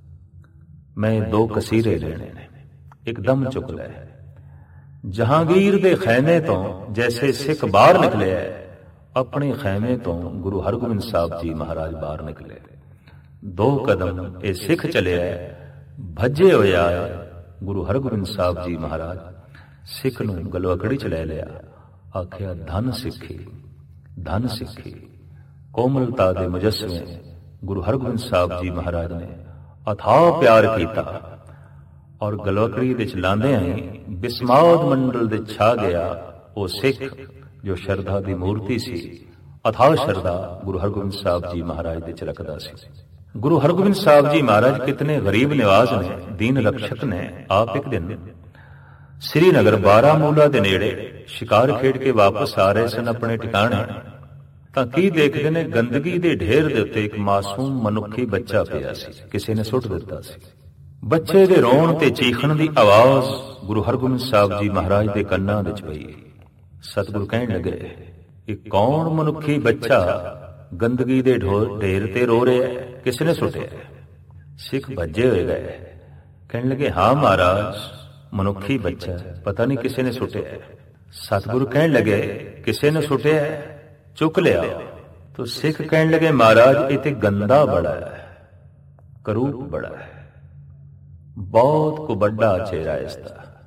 [SPEAKER 1] ਮੈਂ 2 ਕਸੀਰੇ ਲੈਣੇ ਨੇ। ਇੱਕਦਮ ਚੁੱਕ ਲੈ। ਜਹਾਂਗੀਰ ਦੇ ਖੈਮੇ ਤੋਂ ਜੈਸੇ ਸਿੱਖ ਬਾਹਰ ਨਿਕਲਿਆ, ਆਪਣੇ ਖੈਮੇ ਤੋਂ ਗੁਰੂ ਹਰਗੋਬਿੰਦ ਸਾਹਿਬ ਜੀ ਮਹਾਰਾਜ ਬਾਹਰ ਨਿਕਲੇ। 2 ਕਦਮ ਇਹ ਸਿੱਖ ਚੱਲਿਆ, ਭੱਜੇ ਹੋਏ ਆਏ। ਗੁਰੂ ਹਰਗੋਬਿੰਦ ਸਾਹਿਬ ਜੀ ਮਹਾਰਾਜ ਸਿੱਖ ਨੂੰ ਗਲਵਕੜੀ ਚ ਲੈ ਲਿਆ, ਆਖਿਆ, ਧਨ ਸਿੱਖੀ, ਧਨ ਸਿੱਖੀ। ਕੋਮਲਤਾ ਦੇ ਮੁਜੱਸਮੇ ਗੁਰੂ ਹਰਗੋਬਿੰਦ ਸਾਹਿਬ ਜੀ ਮਹਾਰਾਜ ਨੇ ਅਥਾਹ ਪਿਆਰ ਕੀਤਾ ਔਰ ਗਲਵਕੜੀ ਵਿੱਚ ਲਾਂਦੇ ਆਏ ਬਿਸਮਾਦ ਮੰਡਲ ਦੇ ਛਾ ਗਿਆ ਉਹ ਸਿੱਖ ਜੋ ਸ਼ਰਧਾ ਦੀ ਮੂਰਤੀ ਸੀ। ਅਥਾਹ ਸ਼ਰਧਾ ਗੁਰੂ ਹਰਗੋਬਿੰਦ ਸਾਹਿਬ ਜੀ ਮਹਾਰਾਜ ਦੇ ਚ ਰੱਖਦਾ ਸੀ। ਗੁਰੂ ਹਰਗੋਬਿੰਦ ਸਾਹਿਬ ਜੀ ਮਹਾਰਾਜ ਕਿਤਨੇ ਗਰੀਬ ਨਿਵਾਜ਼ ਨੇ, ਦੀਨ ਰਕਸ਼ਕ ਨੇ। ਆਪ ਇੱਕ ਦਿਨ ਸ੍ਰੀਨਗਰ ਬਾਰਾਮੂਲਾ ਦੇ ਨੇੜੇ ਸ਼ਿਕਾਰ ਖੇਡ ਕੇ ਵਾਪਸ ਆ ਰਹੇ ਸਨ ਆਪਣੇ ਟਿਕਾਣੇ, ਤਾਂ ਕੀ ਦੇਖਦੇ ਨੇ, ਗੰਦਗੀ ਦੇ ਢੇਰ ਦੇ ਉੱਤੇ ਇੱਕ ਮਾਸੂਮ ਮਨੁੱਖੀ ਬੱਚਾ ਪਿਆ ਸੀ, ਕਿਸੇ ਨੇ ਸੁੱਟ ਦਿੱਤਾ ਸੀ। ਬੱਚੇ ਦੇ ਰੋਣ ਤੇ ਚੀਖਣ ਦੀ ਆਵਾਜ਼ ਗੁਰੂ ਹਰਗੋਬਿੰਦ ਸਾਹਿਬ ਜੀ ਮਹਾਰਾਜ ਦੇ ਕੰਨਾਂ ਵਿੱਚ ਪਈ। ਸਤਿਗੁਰੂ ਕਹਿਣ ਲੱਗੇ, ਇਹ ਕੌਣ ਮਨੁੱਖੀ ਬੱਚਾ ਗੰਦਗੀ ਦੇ ਢੇਰ ਤੇ ਰੋ ਰਿਹਾ ਹੈ, ਕਿਸ ਨੇ ਸੁੱਟਿਆ? ਸਿੱਖ ਭੱਜੇ ਹੋਏ ਗਏ, ਕਹਿਣ ਲੱਗੇ, ਹਾਂ ਮਹਾਰਾਜ, ਮਨੁੱਖੀ ਬੱਚਾ, ਪਤਾ ਨਹੀਂ ਕਿਸੇ ਨੇ ਸੁੱਟਿਆ। ਸਤਿਗੁਰੂ ਕਹਿਣ ਲੱਗੇ, ਕਿਸੇ ਨੇ ਸੁੱਟਿਆ, ਚੁੱਕ ਲਿਆ। ਤੋ ਸਿੱਖ ਕਹਿਣ ਲੱਗੇ, ਮਹਾਰਾਜ, ਇਹ ਤੇ ਗੰਦਾ ਬੜਾ ਹੈ, ਕਰੂਪ ਬੜਾ ਹੈ, ਬਹੁਤ ਕੁ ਵੱਡਾ ਚਿਹਰਾ ਇਸ ਦਾ,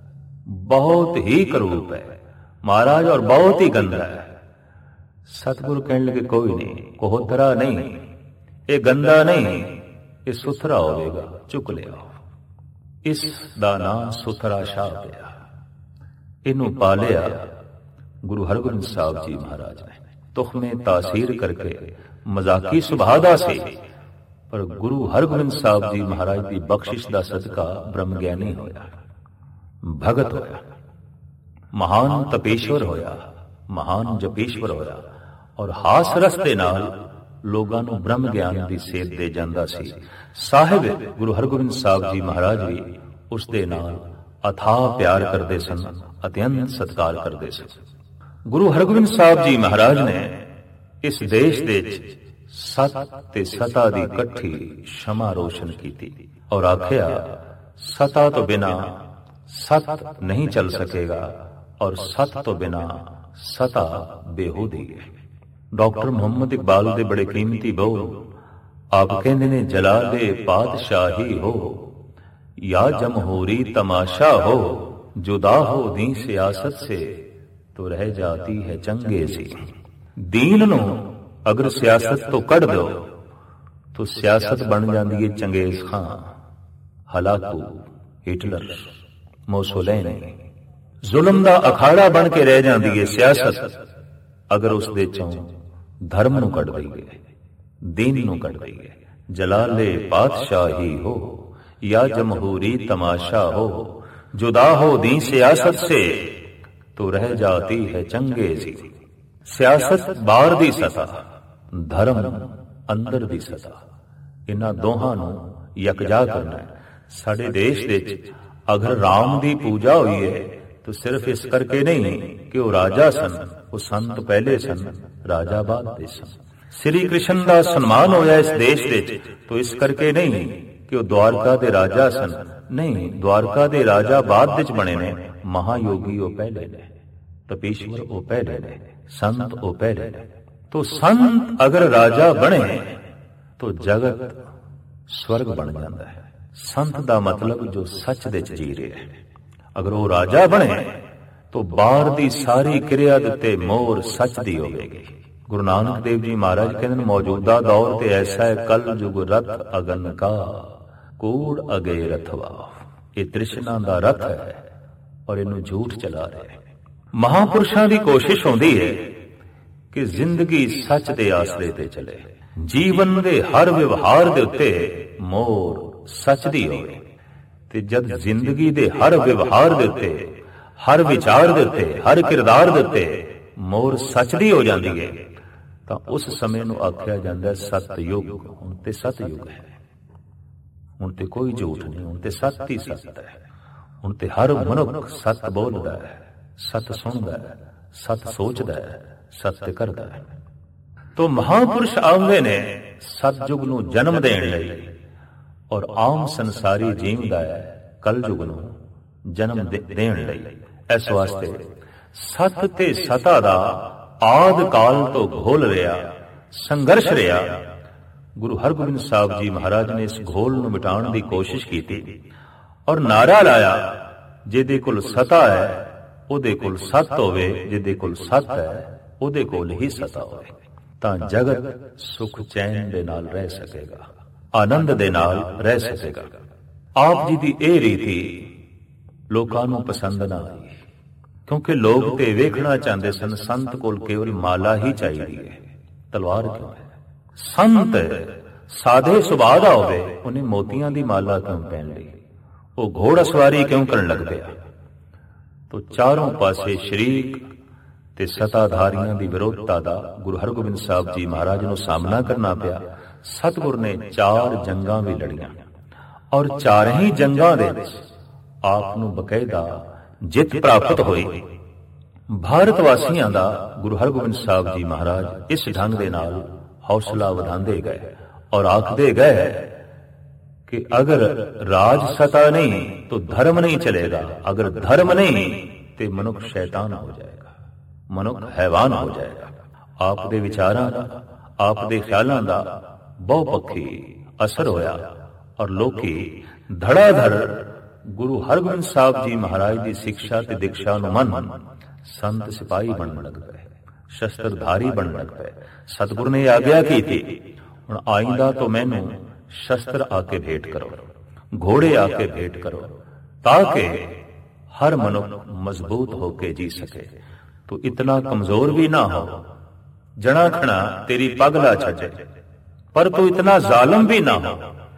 [SPEAKER 1] बहुत ही करूप है महाराज और बहुत ही गंदा है। सतगुरु कहने लगे कोई नहीं, कोहतरा नहीं, ये गंदा नहीं, ये सुथरा होवेगा, चुक लिया। इस दा नाम सुथरा शाह पिया। इनू पालिया गुरु हरगोबिंद साहब जी महाराज ने तुखमे तासीर करके मजाकी सुभाਅ दा सी, पर गुरु हरगोबिंद साहब जी महाराज की बख्शिश का सदका ब्रह्म ज्ञानी होया, भगत होया, महान तपेश्वर होया, महान जपेश्वर होया और हास रस दे नाल लोगां नूं ब्रह्म ज्ञान की सेध दे जांदा सी। साहिब गुरु हरगोबिंद साहब जी महाराज भी उस दे नाल अथाह प्यार करते सन, अत्यंत सत्कार करते सन। गुरु हरगोबिंद साहब जी महाराज ने इस देश दे सत ते सता दी कट्ठी क्षमा रोशन की और आखिया सता तो बिना सत नहीं चल सकेगा और सत तो बिना सता बेहूदी है। डॉक्टर मोहम्मद इकबाल दे बड़े कीमती बोल आप कहंदे ने जलाले पातशाही हो या जमहूरी तमाशा हो, जुदा हो दी सियासत से तो रह जाती है चंगे सी। दीन नो अगर सियासत तो कढ़ दो तो सियासत बन जाती है चंगेज खां, हलाकू, हिटलर, मोसोलेनी। जुल्म दा अखाड़ा बन के रह जाती है सियासत अगर उस दे चों धर्म नू कढ़ दईए, दीन नू कढ़ दईए। जलाले पातशाही हो या जमहूरी तमाशा हो, जुदा हो दी सियासत से तो रह जाती है चंगे सी। सियासत बाहर दी सता, धर्म अंदर दी सता, इन्हां दोहां नू यकजा करना है। साडे देश विच अगर राम दी पूजा हुई है तो सिर्फ इस करके नहीं कि वो राजा सन, वो संत पहले सन, राजा बाद दे सन। श्री कृष्ण का सम्मान होया इस देश विच तो इस करके नहीं कि वो द्वारका दे राजा सन, नहीं, द्वारका दे राजा बाद विच बने ने। महायोगी वो पहले ने, तपेश्वर वो पहले ने, संत वो पहले ने। तो संत अगर राजा बने तो जगत स्वर्ग बन जाता है। संत दा मतलब जो सच दे जी रहे है। अगर वो राजा बने तो बाहर दी सारी क्रिया दे मोर सच दी होगी। गुरु नानक देव जी महाराज कहते मौजूदा दौर ते ऐसा है कल जुग रथ अगन का कूड़ अगे रथवा। ये तृष्णा दा रथ है और इनू झूठ चला रहे। महापुरुषां दी कोशिश होंदी है कि जिंदगी सच दे आसरे ते चले, जीवन दे हर व्यवहार दे उत्ते मोर सच दी होवे। ते जद जिंदगी दे हर व्यवहार दे उत्ते, हर विचार दे उत्ते, हर किरदार दे उत्ते मोर सच दी हो जाती है तो उस समय नूं आख्या जांदा है सतयुग। हुण ते सतयुग है, हुण ते कोई झूठ नहीं, हुण ते सत ही सत है। हुण ते हर मनुख सत बोलदा है, सत सुनदा है, सत सोचदा है, सत्य करदा है। तो महापुरुष आउंदे ने सतयुग नूं जन्म देण लई और आम संसारी जीवदा है कलयुग नूं जन्म देण लई। इस वास्ते सत ते सता दा आद काल तो घोल रहा संघर्ष रहा। गुरु हरगोबिंद साहब जी महाराज ने इस घोल नूं मिटाउण दी कोशिश की और नारा लाया जिहदे कोल सता है उहदे कोल सत होवे, जिहदे कोल सत है उहदे कोल ही सता होवे, तां जगत सुख चैन दे नाल रह सकेगा, आनंद दे नाल रह सकेगा। आप जी दी ए रीति लोकां नूं पसंद ना आई क्योंकि लोग ते वेखना चाहते सन संत कोल केवल माला ही चाहिए है, तलवार क्यों है। संत साधे सुभाਅ दा होवे, उन्हें मोतियां दी माला क्यों पहन ली, वो घोड़ा सवारी क्यों करन लग पिया। तो चारों पासे शरीक ते सताधारियां दी विरोधता दा गुरु हरगोबिंद साहब जी महाराज नूं सामना करना पिया। सतगुर ने 4 जंगां भी लड़ियां और 4 ही जंगां दे विच आप नूं बकायदा जित प्राप्त हुई। भारत वासियां दा गुरु हरगोबिंद साहब जी महाराज इस ढंग दे नाल हौसला वधांदे गए और आखदे गए कि अगर राज सता नहीं तो धर्म नहीं चलेगा, अगर धर्म नहीं तो मनुख शैतान हो जाएगा, मनुख हैवान हो जाएगा। आप दे विचारां दा, आप दे ख्यालां दा बहुपक्षी असर होया और लोकी धड़ाधड़ ਗੁਰੂ ਹਰਗੋਬਿੰਦ ਸਾਹਿਬ ਜੀ ਮਹਾਰਾਜ ਦੀ ਸਿੱਖਿਆ ਤੇ ਦੀਕਸ਼ਾ ਨੂੰ ਮੰਨ ਸੰਤ ਸਿਪਾਹੀ ਬਣਨ ਲੱਗ ਪਏ, ਸ਼ਸਤਰਧਾਰੀ ਬਣਨ ਲੱਗ ਪਏ। ਸਤਿਗੁਰ ਨੇ ਆਗਿਆ ਕੀਤੀ, ਹੁਣ ਆਇੰਦਾ ਤੋਂ ਮੈਨੂੰ ਸ਼ਸਤਰ ਆ ਕੇ ਭੇਟ ਕਰੋ, ਘੋੜੇ ਆ ਕੇ ਭੇਟ ਕਰੋ, ਤਾਂ ਕਿ ਹਰ ਮਨੁੱਖ ਮਜ਼ਬੂਤ ਹੋ ਕੇ ਜੀ ਸਕੇ। ਤੂੰ ਇਤਨਾ ਕਮਜ਼ੋਰ ਵੀ ਨਾ ਹੋ ਜਣਾ ਖਣਾ ਤੇਰੀ ਪੱਗ ਲਾ ਛੱਡੇ, ਪਰ ਤੂੰ ਇਤਨਾ ਜ਼ਾਲਮ ਵੀ ਨਾ ਹੋ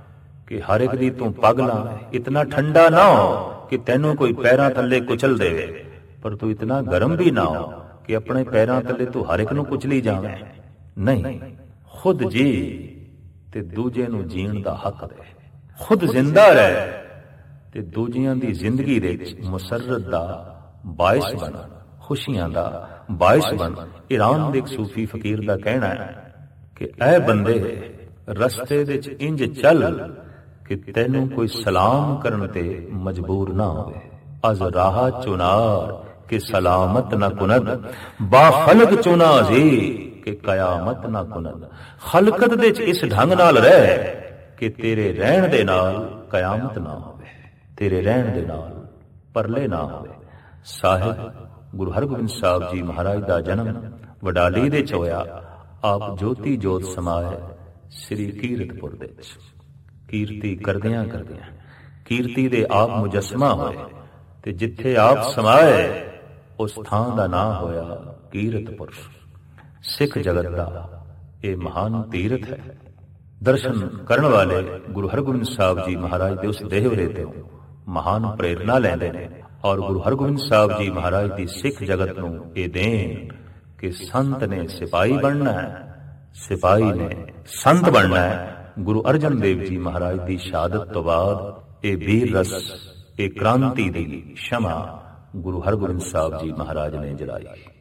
[SPEAKER 1] ਕਿ ਹਰ ਇੱਕ ਦੀ ਤੂੰ ਪੱਗ ਲਾ। ਇਤਨਾ ਠੰਡਾ ਨਾ ਹੋ ਕਿ ਤੈਨੂੰ ਕੋਈ ਪੈਰਾਂ ਥੱਲੇ ਕੁਚਲ ਦੇਵੇ, ਪਰ ਤੂੰ ਇਤਨਾ ਗਰਮ ਵੀ ਨਾ ਹੋ ਕਿ ਆਪਣੇ ਪੈਰਾਂ ਥੱਲੇ ਤੂੰ ਹਰ ਇੱਕ ਨੂੰ ਕੁਚਲੀ ਜਾਵੇਂ। ਨਹੀਂ, ਖੁਦ ਜੀ ਤੇ ਦੂਜੇ ਨੂੰ ਜੀਣ ਦਾ ਹੱਕ ਦੇ। ਖੁਦ ਜ਼ਿੰਦਾ ਰਹਿ ਤੇ ਦੂਜਿਆਂ ਦੀ ਜ਼ਿੰਦਗੀ ਦੇ ਵਿੱਚ ਮੁਸਰਤ ਦਾ ਬਾਇਸ ਬਣ, ਖੁਸ਼ੀਆਂ ਦਾ ਬਾਇਸ ਬਣ। ਈਰਾਨ ਦੇ ਇੱਕ ਸੂਫੀ ਫਕੀਰ ਦਾ ਕਹਿਣਾ ਹੈ ਕਿ ਐ ਬੰਦੇ ਰਸਤੇ ਵਿੱਚ ਇੰਜ ਚੱਲ ਕਿ ਤੈਨੂੰ ਕੋਈ ਸਲਾਮ ਕਰਨ ਤੇ ਮਜਬੂਰ ਨਾ ਹੋਵੇ। ਅਜ਼ ਰਾਹ ਚੁਨਾਰ ਕਿ ਸਲਾਮਤ ਨਾ ਕੁਨਦ, ਬਾ ਖਲਕ ਚੁਨਾ ਜੀ ਕਿ ਕਯਾਮਤ ਨਾ ਕੁਨਦ। ਖਲਕਤ ਦੇ ਵਿੱਚ ਇਸ ਢੰਗ ਨਾਲ ਰਹਿ ਕਿ ਤੇਰੇ ਰਹਿਣ ਦੇ ਨਾਲ ਕਯਾਮਤ ਨਾ ਹੋਵੇ, ਤੇਰੇ ਰਹਿਣ ਦੇ ਨਾਲ ਪਰਲੇ ਨਾ ਹੋਵੇ। ਸਾਹਿਬ ਗੁਰੂ ਹਰਗੋਬਿੰਦ ਸਾਹਿਬ ਜੀ ਮਹਾਰਾਜ ਦਾ ਜਨਮ ਵਡਾਲੀ ਦੇ ਚ ਹੋਇਆ। ਆਪ ਜੋਤੀ ਜੋਤ ਸਮਾਏ ਸ੍ਰੀ ਕੀਰਤਪੁਰ ਦੇ ਵਿੱਚ। ਕੀਰਤੀ ਕਰਦਿਆਂ ਕਰਦਿਆਂ ਕੀਰਤੀ ਦੇ ਆਪ ਮੁਜੱਸਮਾ ਹੋਏ ਤੇ ਜਿੱਥੇ ਆਪ ਸਮਾਏ ਉਸ ਥਾਂ ਦਾ ਨਾਂ ਹੋਇਆ ਕੀਰਤਪੁਰ। ਸਿੱਖ ਜਗਤ ਦਾ ਇਹ ਮਹਾਨ ਤੀਰਥ ਹੈ। ਦਰਸ਼ਨ ਕਰਨ ਵਾਲੇ ਗੁਰੂ ਹਰਗੋਬਿੰਦ ਸਾਹਿਬ ਜੀ ਮਹਾਰਾਜ ਦੇ ਉਸ ਦੇਹਵਰੇ ਤੋਂ ਮਹਾਨ ਪ੍ਰੇਰਨਾ ਲੈਂਦੇ ਨੇ ਔਰ ਗੁਰੂ ਹਰਗੋਬਿੰਦ ਸਾਹਿਬ ਜੀ ਮਹਾਰਾਜ ਦੀ ਸਿੱਖ ਜਗਤ ਨੂੰ ਇਹ ਦੇਣ ਕਿ ਸੰਤ ਨੇ ਸਿਪਾਹੀ ਬਣਨਾ ਹੈ, ਸਿਪਾਹੀ ਨੇ ਸੰਤ ਬਣਨਾ ਹੈ। ਗੁਰੂ ਅਰਜਨ ਦੇਵ ਜੀ ਮਹਾਰਾਜ ਦੀ ਸ਼ਹਾਦਤ ਤੋਂ ਬਾਅਦ ਇਹ ਵੀਰ ਰਸ, ਇਹ ਕ੍ਰਾਂਤੀ ਦੀ ਸ਼ਮਾ ਗੁਰੂ ਹਰਗੋਬਿੰਦ ਸਾਹਿਬ ਜੀ ਮਹਾਰਾਜ ਨੇ ਜਲਾਈ।